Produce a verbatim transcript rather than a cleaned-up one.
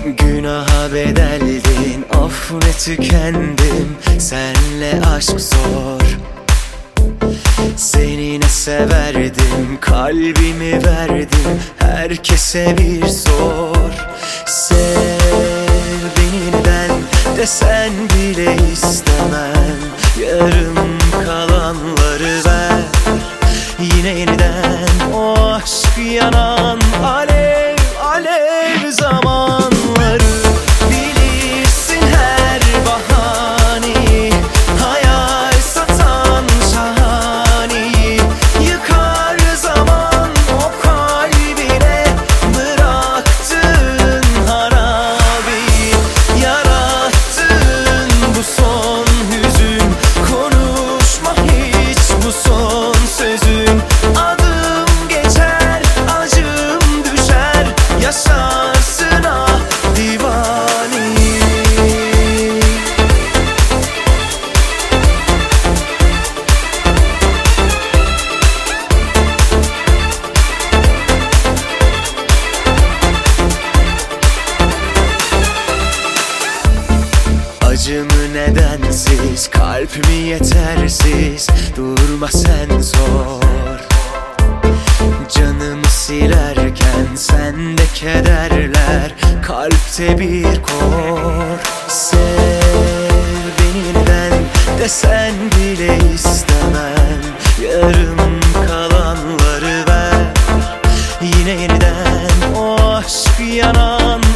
Günaha bedeldin, of ne tükendim. Senle aşk zor. Seni ne severdim, kalbimi verdim. Herkese bir sor. Sev beni neden desen bile istemem. Yarım kalanları ver. Yine yeniden o aşk yanan alev alev zamanları. Bilirsin her bahaneyi, hayal satan şahaneyi. Yıkar zaman o kalbine bıraktığın harabeyi. Yarattığın bu son hüzün, konuşma hiç bu son sözün. Adım geçer, acım düşer, yaşarsın ah divani. Acımı nedensiz, kalp mi yetersiz, durma sen zor. Canımı silerken sende kederler, kalpte bir kor. Sev beni neden desen bile istemem. Yarım kalanları ver. Yine yeniden o aşk yanan